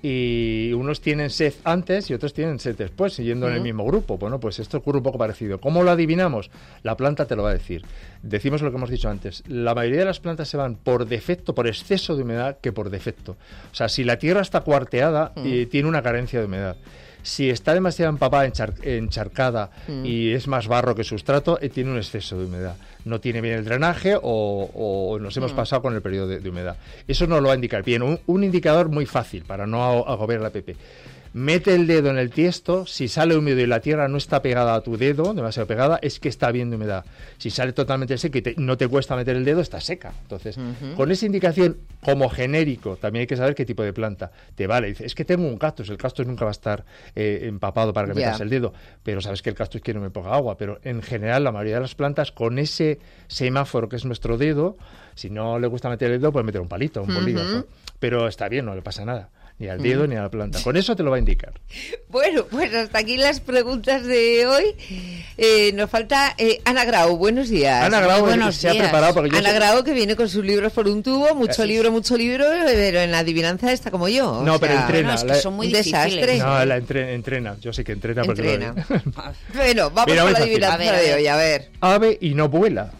y unos tienen sed antes y otros tienen sed después, yendo en el mismo grupo. Bueno, pues esto ocurre un poco parecido. ¿Cómo lo adivinamos? La planta te lo va a decir. Decimos lo que hemos dicho antes. La mayoría de las plantas se van por defecto, por exceso de humedad, que por defecto. O sea, si la tierra está cuarteada, tiene una carencia de humedad. Si está demasiado empapada, encharcada y es más barro que sustrato, tiene un exceso de humedad. No tiene bien el drenaje o nos hemos pasado con el periodo de humedad. Eso nos lo va a indicar bien. Un indicador muy fácil para no agobiar a la Pepe. Mete el dedo en el tiesto, si sale húmedo y la tierra no está pegada a tu dedo, demasiado pegada, es que está bien de humedad. Si sale totalmente seca y no te cuesta meter el dedo, está seca. Entonces, con esa indicación como genérico, también hay que saber qué tipo de planta te vale. Dice, es que tengo un cactus, el cactus nunca va a estar empapado para que metas el dedo, pero sabes que el cactus quiere que me ponga agua. Pero en general, la mayoría de las plantas, con ese semáforo que es nuestro dedo, si no le gusta meter el dedo, puede meter un palito, un bolígrafo. Pero está bien, no le pasa nada. Ni al dedo ni a la planta. Con eso te lo va a indicar. Bueno, pues hasta aquí las preguntas de hoy. Nos falta Ana Grau. Buenos días. Ana Grau se ha preparado. Porque Ana Grau, que viene con sus libros por un tubo. Mucho libro, pero en la adivinanza está como yo. No, pero entrena. No, es que son muy desastre. No, la entrena. Yo sé que entrena. Entrena. Bueno, vamos con la adivinanza de hoy. A ver. Ave y no vuela.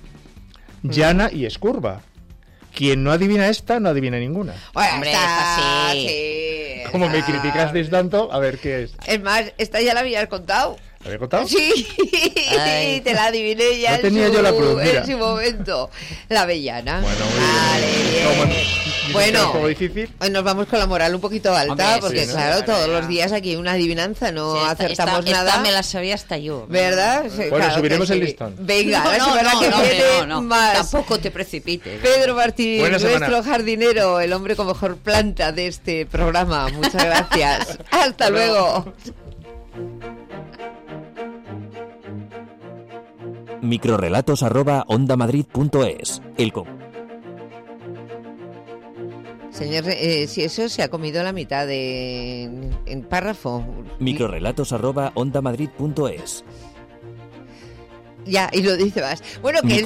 Llana y es curva. Quien no adivina esta, no adivina ninguna. Bueno, hombre, esta sí. Como me criticasteis tanto, a ver qué es. Es más, esta ya la habías contado. ¿La había contado? Sí, te la adiviné ya en su momento. La avellana. Bueno, bueno, ¿cómo difícil? Hoy nos vamos con la moral un poquito alta, hombre, porque sí, claro, todos los días aquí hay una adivinanza, no acertamos nada. Esta me la sabía hasta yo. ¿Verdad? Bueno, claro, subiremos el listón. Venga, la semana que viene más. Tampoco te precipites. Pedro Martín, nuestro jardinero, el hombre con mejor planta de este programa. Muchas gracias. Hasta luego. Microrrelatos@ondamadrid.es. Señor, si eso se ha comido la mitad en párrafo. Microrelatos@ondamadrid.es. Ya, y lo dice más. Bueno, que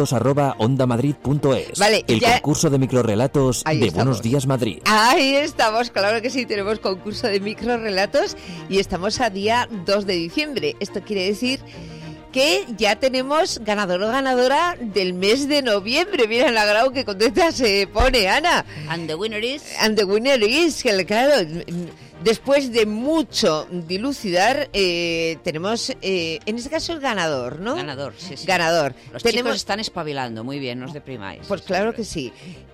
Microrelatos@ondamadrid.es. Vale, el ya... concurso de microrelatos Ahí de estamos. Buenos Días Madrid. Ahí estamos, claro que sí, tenemos concurso de microrelatos y estamos a día 2 de diciembre. Esto quiere decir que ya tenemos ganador o ganadora del mes de noviembre. Mira la grau que contenta se pone, Ana. And the winner is... Que claro, después de mucho dilucidar, tenemos, en este caso, el ganador, ¿no? Ganador, sí. Ganador. Los chicos están espabilando, muy bien, no os deprimáis. Pues claro que sí.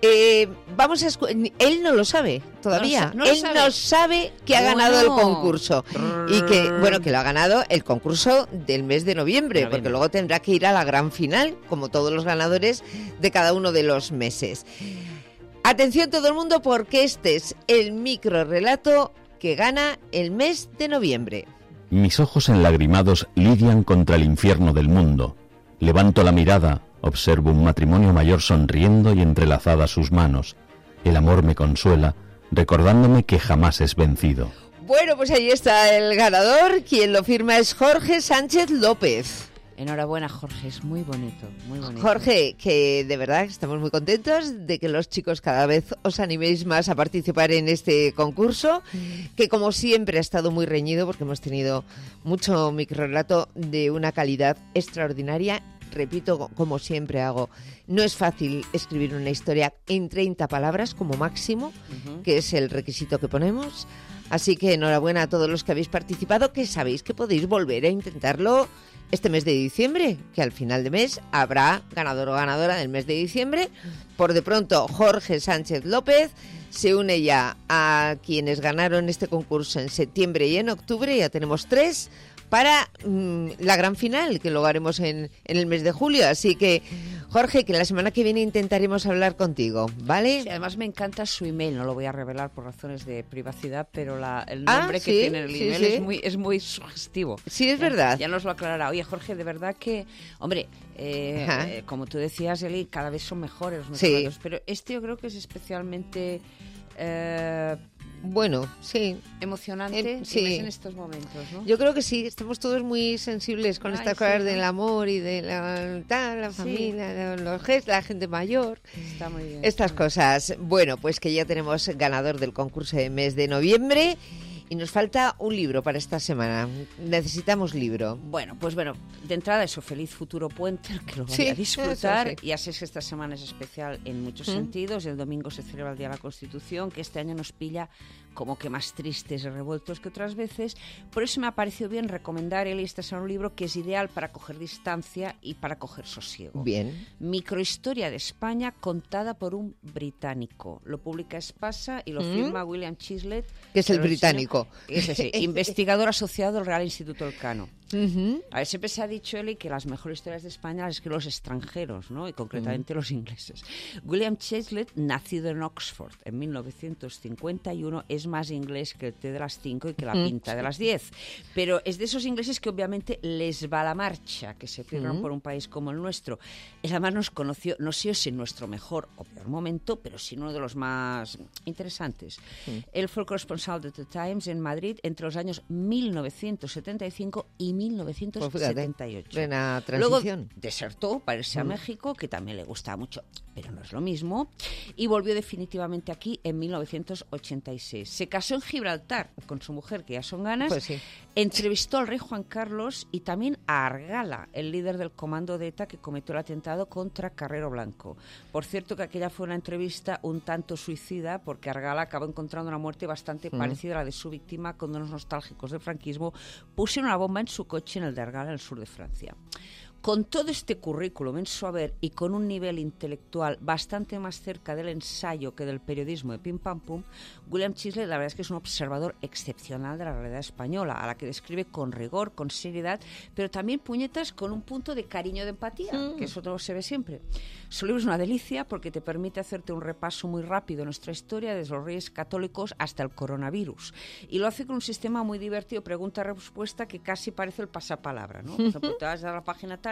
Vamos a él no lo sabe todavía. Él no sabe que ha ganado el concurso. Y que, bueno, que lo ha ganado el concurso del mes de noviembre, porque luego tendrá que ir a la gran final, como todos los ganadores de cada uno de los meses. Atención todo el mundo, porque este es el microrelato que gana el mes de noviembre. Mis ojos enlagrimados lidian contra el infierno del mundo. Levanto la mirada, observo un matrimonio mayor sonriendo y entrelazadas sus manos. El amor me consuela, recordándome que jamás es vencido. Bueno, pues ahí está el ganador. Quien lo firma es Jorge Sánchez López. Enhorabuena, Jorge, es muy bonito, muy bonito. Jorge, que de verdad estamos muy contentos de que los chicos cada vez os animéis más a participar en este concurso, que como siempre ha estado muy reñido porque hemos tenido mucho microrelato de una calidad extraordinaria. Repito, como siempre hago, no es fácil escribir una historia en 30 palabras como máximo, que es el requisito que ponemos. Así que enhorabuena a todos los que habéis participado, que sabéis que podéis volver a intentarlo este mes de diciembre, que al final de mes habrá ganador o ganadora del mes de diciembre. Por de pronto, Jorge Sánchez López se une ya a quienes ganaron este concurso en septiembre y en octubre. Ya tenemos 3 para la gran final, que luego haremos en el mes de julio. Así que, Jorge, que la semana que viene intentaremos hablar contigo, ¿vale? Sí, además me encanta su email, no lo voy a revelar por razones de privacidad, pero el nombre que tiene el email es muy sugestivo. Sí, es verdad. Ya nos lo aclarará. Oye, Jorge, de verdad que, hombre, como tú decías, Eli, cada vez son mejores los microrelatos, pero este yo creo que es especialmente... bueno, sí. Emocionante en estos momentos, ¿no? Yo creo que sí, estamos todos muy sensibles con estas cosas del amor y de la familia, la gente mayor. Está muy bien. Estas cosas. Bueno, pues que ya tenemos ganador del concurso de mes de noviembre. Y nos falta un libro para esta semana. Necesitamos libro. Bueno, de entrada eso, feliz futuro puente, que lo vaya a disfrutar. Eso, sí. Ya sé que esta semana es especial en muchos sentidos. El domingo se celebra el Día de la Constitución, que este año nos pilla como que más tristes y revueltos que otras veces. Por eso me ha parecido bien recomendar, Eli, este es un libro que es ideal para coger distancia y para coger sosiego. Bien. Microhistoria de España contada por un británico. Lo publica Espasa y lo firma William Chislett. Que es el británico. Sí, investigador asociado al Real Instituto Elcano. A ver, siempre se ha dicho, Eli, que las mejores historias de España las escriben los extranjeros, ¿no? Y concretamente los ingleses. William Chislett, nacido en Oxford en 1951, es más inglés que el té de las 5 y que la pinta de las 10. Pero es de esos ingleses que obviamente les va la marcha, que se firman por un país como el nuestro. Él además nos conoció, no sé si en nuestro mejor o peor momento, pero sí uno de los más interesantes. Él fue el corresponsal de The Times en Madrid entre los años 1975 y 1978. Buena transición. Luego desertó para irse a México, que también le gustaba mucho, pero no es lo mismo, y volvió definitivamente aquí en 1986. Se casó en Gibraltar con su mujer, que ya son ganas, entrevistó al rey Juan Carlos y también a Argala, el líder del comando de ETA que cometió el atentado contra Carrero Blanco. Por cierto, que aquella fue una entrevista un tanto suicida, porque Argala acabó encontrando una muerte bastante parecida a la de su víctima, cuando unos nostálgicos del franquismo pusieron una bomba en su coche en el de Argala, en el sur de Francia. Con todo este currículum en su haber y con un nivel intelectual bastante más cerca del ensayo que del periodismo de Pim Pam Pum, William Chislett la verdad es que es un observador excepcional de la realidad española, a la que describe con rigor, con seriedad, pero también, puñetas, con un punto de cariño, de empatía, que eso no se ve siempre. Su libro es una delicia porque te permite hacerte un repaso muy rápido de nuestra historia, desde los Reyes Católicos hasta el coronavirus. Y lo hace con un sistema muy divertido, pregunta-respuesta, que casi parece el pasapalabra, ¿no? Por ejemplo, te vas a la página tal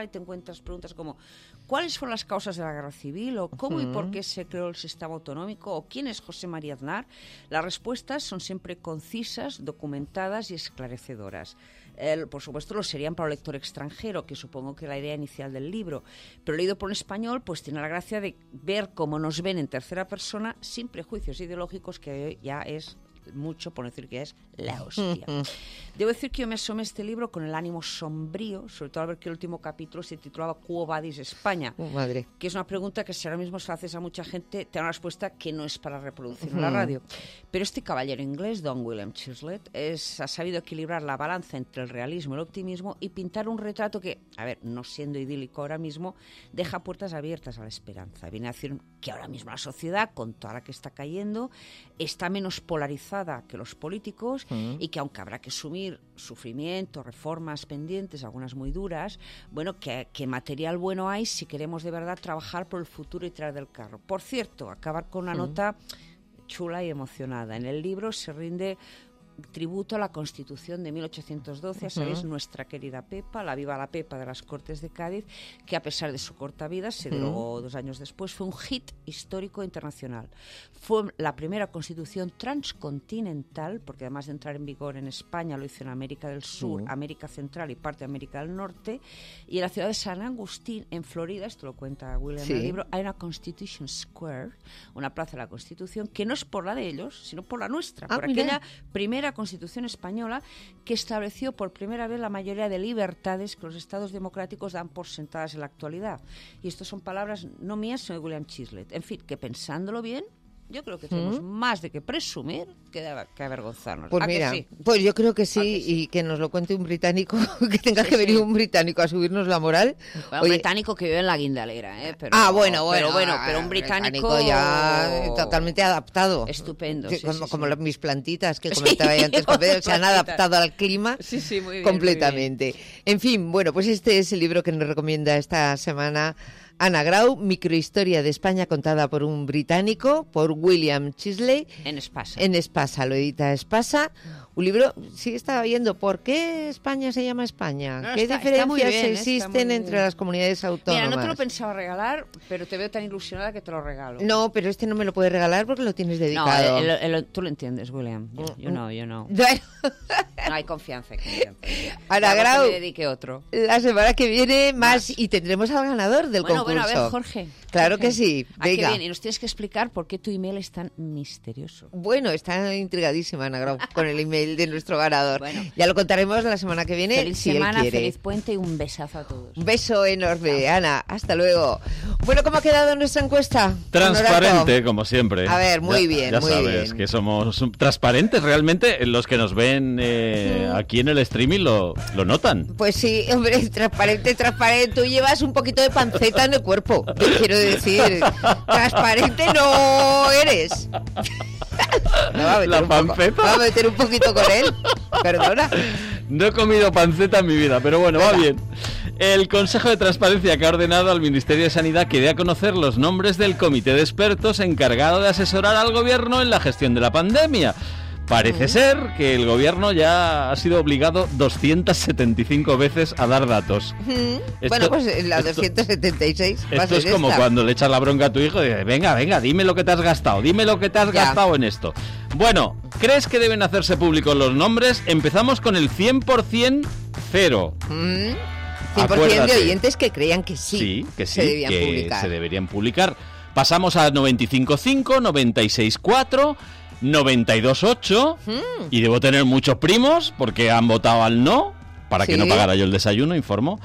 y te encuentras preguntas como ¿cuáles fueron las causas de la guerra civil? ¿O cómo y por qué se creó el sistema autonómico? ¿O quién es José María Aznar? Las respuestas son siempre concisas, documentadas y esclarecedoras. Por supuesto, lo serían para un lector extranjero, que supongo que es la idea inicial del libro. Pero leído por un español, pues tiene la gracia de ver cómo nos ven en tercera persona, sin prejuicios ideológicos, que ya es mucho por decir que es la hostia. Debo decir que yo me asomé a este libro con el ánimo sombrío, sobre todo al ver que el último capítulo se titulaba Quo Vadis España, madre. Que es una pregunta que si ahora mismo se la haces a mucha gente te da una respuesta que no es para reproducir en la radio. Pero este caballero inglés, Don William Chislett, ha sabido equilibrar la balanza entre el realismo y el optimismo y pintar un retrato que, a ver, no siendo idílico ahora mismo, deja puertas abiertas a la esperanza. Viene a decir que ahora mismo la sociedad, con toda la que está cayendo, está menos polarizada que los políticos y que aunque habrá que asumir sufrimiento, reformas pendientes, algunas muy duras, bueno, que material bueno hay si queremos de verdad trabajar por el futuro y tirar del carro. Por cierto, acabar con una nota chula y emocionada. En el libro se rinde tributo a la Constitución de 1812, sabéis, nuestra querida Pepa, la viva la Pepa de las Cortes de Cádiz, que a pesar de su corta vida, se derogó 2 años después, fue un hit histórico internacional. Fue la primera Constitución transcontinental, porque además de entrar en vigor en España, lo hizo en América del Sur, América Central y parte de América del Norte, y en la ciudad de San Agustín, en Florida, esto lo cuenta William en el libro, hay una Constitution Square, una plaza de la Constitución, que no es por la de ellos, sino por la nuestra, por aquella primera Constitución española que estableció por primera vez la mayoría de libertades que los estados democráticos dan por sentadas en la actualidad. Y estas son palabras no mías, sino de William Chislett. En fin, que pensándolo bien, yo creo que tenemos más de que presumir que avergonzarnos. Pues mira, que sí? Pues yo creo que sí, y que nos lo cuente un británico, que tenga que venir un británico a subirnos la moral. Bueno, un británico que vive en la Guindalera, ¿eh? Pero, bueno, pero un británico ya totalmente adaptado. Estupendo. Como mis plantitas que comentaba antes, que se han adaptado al clima muy bien, completamente. Muy bien. En fin, bueno, pues este es el libro que nos recomienda esta semana Ana Grau, Microhistoria de España contada por un británico, por William Chislett. En Espasa. En Espasa, lo edita Espasa. Un libro, sí estaba viendo, ¿por qué España se llama España? No, ¿Qué diferencias existen entre las comunidades autónomas? Mira, no te lo pensaba regalar, pero te veo tan ilusionada que te lo regalo. No, pero este no me lo puedes regalar porque lo tienes dedicado. No, tú lo entiendes, William. You know. No hay confianza. Ana Grau, me dedique otro. La semana que viene más y tendremos al ganador del concurso. Bueno, a ver, Jorge. Claro que sí, venga. Qué bien, y nos tienes que explicar por qué tu email es tan misterioso. Bueno, está intrigadísima Ana Grau con el email de nuestro ganador. Bueno, ya lo contaremos la semana que viene. Feliz si semana, él quiere. feliz puente y un besazo a todos. Un beso enorme, Ana. Hasta luego. Bueno, ¿cómo ha quedado nuestra encuesta? Transparente, como siempre. A ver, muy bien. Ya sabes que somos transparentes. Realmente los que nos ven aquí en el streaming lo notan. Pues sí, hombre, transparente. Tú llevas un poquito de panceta en el cuerpo. Te quiero decir, transparente no eres. La panceta. Vamos a meter un poquito con él. Perdona. No he comido panceta en mi vida, pero bueno, va bien. El Consejo de Transparencia que ha ordenado al Ministerio de Sanidad que dé a conocer los nombres del comité de expertos encargado de asesorar al gobierno en la gestión de la pandemia. Parece ser que el gobierno ya ha sido obligado 275 veces a dar datos. Bueno, pues la 276 va a ser esto es como cuando le echas la bronca a tu hijo y dices, venga, dime lo que te has gastado, gastado en esto. Bueno, ¿crees que deben hacerse públicos los nombres? Empezamos con el 100% cero. 100% de oyentes que creían que sí, se deberían publicar. Pasamos a 95.5, 96.4... 92.8 y debo tener muchos primos porque han votado al no para que no pagara yo el desayuno, informo.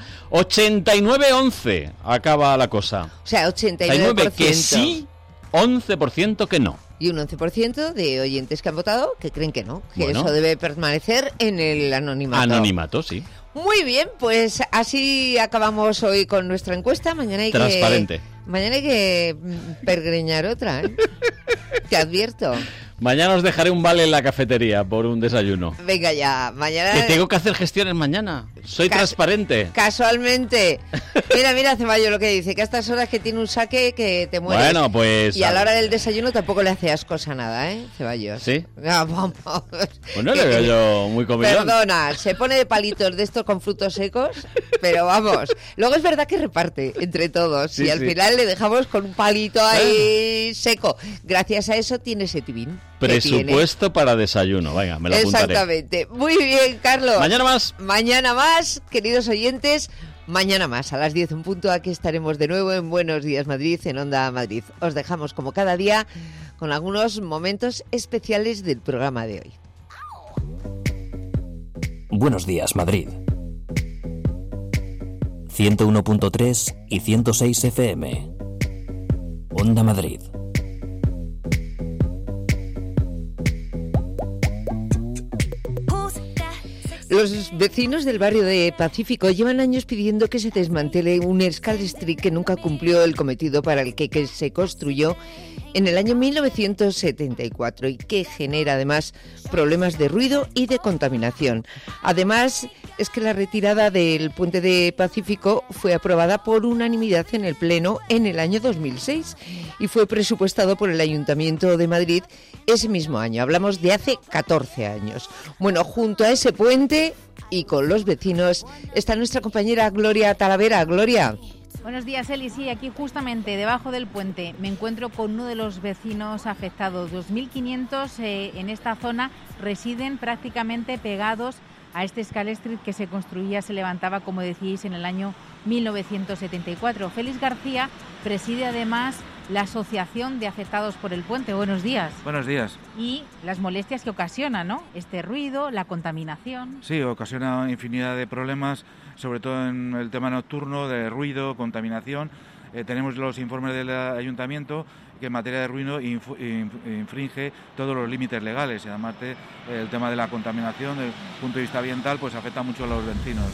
89.11 acaba la cosa. O sea, 89% que sí, 11% que no. Y un 11% de oyentes que han votado que creen que no, que eso debe permanecer en el anonimato. Anonimato, sí. Muy bien, pues así acabamos hoy con nuestra encuesta. Mañana hay que pergreñar otra, ¿eh? Te advierto. Mañana os dejaré un vale en la cafetería por un desayuno. Venga ya, mañana... Que tengo que hacer gestiones mañana. Soy transparente. Casualmente. Mira, Ceballos lo que dice, que a estas horas que tiene un saque que te mueres. Bueno, pues... Y a la hora del desayuno tampoco le hace ascos a nada, ¿eh, Ceballos? ¿Sí? No, vamos. Pues no le veo yo muy comilón. Perdona, se pone de palitos de estos con frutos secos, pero vamos. Luego es verdad que reparte entre todos y al final le dejamos con un palito ahí seco. Gracias a eso tiene ese tibín. Presupuesto para desayuno, venga, me lo apuntaré. Exactamente. Muy bien, Carlos. Mañana más. Mañana más, queridos oyentes. Mañana más, a las 10 en punto, aquí estaremos de nuevo en Buenos Días Madrid, en Onda Madrid. Os dejamos como cada día con algunos momentos especiales del programa de hoy. Buenos Días Madrid. 101.3 y 106 FM. Onda Madrid. Los vecinos del barrio de Pacífico llevan años pidiendo que se desmantele un Scal Street que nunca cumplió el cometido para el que se construyó en el año 1974 y que genera además problemas de ruido y de contaminación. Además, es que la retirada del puente de Pacífico fue aprobada por unanimidad en el Pleno en el año 2006 y fue presupuestado por el Ayuntamiento de Madrid ese mismo año. Hablamos de hace 14 años. Bueno, junto a ese puente y con los vecinos está nuestra compañera Gloria Talavera. Gloria. Buenos días, Eli. Sí, aquí justamente debajo del puente me encuentro con uno de los vecinos afectados. 2.500 en esta zona residen prácticamente pegados a este Scal Street que se construía, se levantaba, como decíais, en el año 1974. Félix García preside además la Asociación de Afectados por el Puente. Buenos días. Buenos días. Y las molestias que ocasiona, ¿no? Este ruido, la contaminación. Sí, ocasiona infinidad de problemas, sobre todo en el tema nocturno, de ruido, contaminación. Tenemos los informes del ayuntamiento que en materia de ruido infringe todos los límites legales. Y además el tema de la contaminación, desde el punto de vista ambiental, pues afecta mucho a los vecinos.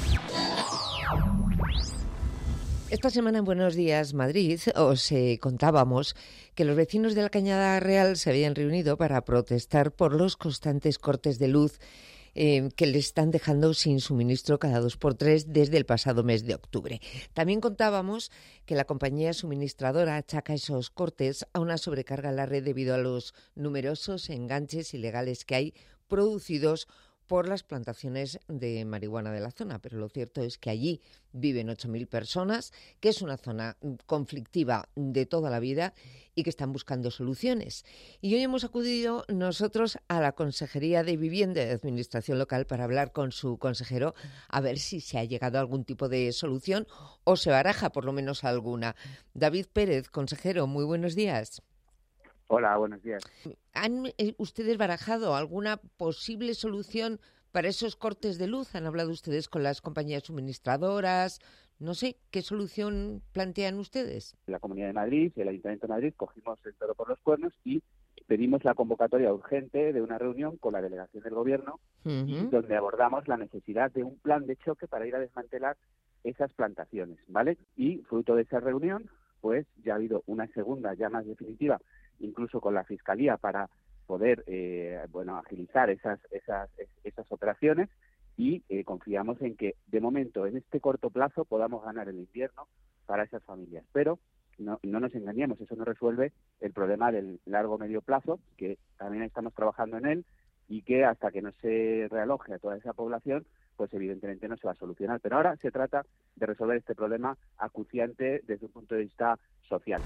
Esta semana en Buenos Días Madrid os contábamos que los vecinos de la Cañada Real se habían reunido para protestar por los constantes cortes de luz que les están dejando sin suministro cada 2x3 desde el pasado mes de octubre. También contábamos que la compañía suministradora achaca esos cortes a una sobrecarga en la red debido a los numerosos enganches ilegales que hay producidos por las plantaciones de marihuana de la zona, pero lo cierto es que allí viven 8.000 personas, que es una zona conflictiva de toda la vida y que están buscando soluciones. Y hoy hemos acudido nosotros a la Consejería de Vivienda y Administración Local para hablar con su consejero a ver si se ha llegado a algún tipo de solución o se baraja por lo menos alguna. David Pérez, consejero, muy buenos días. Hola, buenos días. ¿Han ustedes barajado alguna posible solución para esos cortes de luz? ¿Han hablado ustedes con las compañías suministradoras? No sé, ¿qué solución plantean ustedes? La Comunidad de Madrid y el Ayuntamiento de Madrid cogimos el toro por los cuernos y pedimos la convocatoria urgente de una reunión con la delegación del Gobierno donde abordamos la necesidad de un plan de choque para ir a desmantelar esas plantaciones, ¿vale? Y fruto de esa reunión, pues ya ha habido una segunda, ya más definitiva, incluso con la Fiscalía para poder agilizar esas operaciones y confiamos en que de momento en este corto plazo podamos ganar el invierno para esas familias, pero no nos engañemos, eso no resuelve el problema del largo medio plazo, que también estamos trabajando en él y que hasta que no se realoje a toda esa población pues evidentemente no se va a solucionar, pero ahora se trata de resolver este problema acuciante desde un punto de vista social.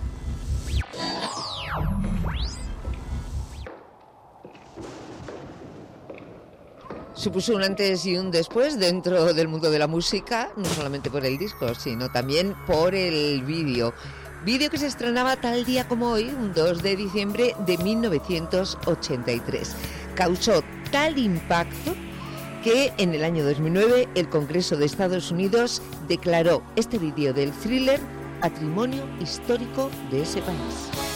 Supuso un antes y un después dentro del mundo de la música, no solamente por el disco, sino también por el vídeo. Vídeo que se estrenaba tal día como hoy, un 2 de diciembre de 1983. Causó tal impacto que en el año 2009 el Congreso de Estados Unidos declaró este vídeo del Thriller Patrimonio Histórico de ese país.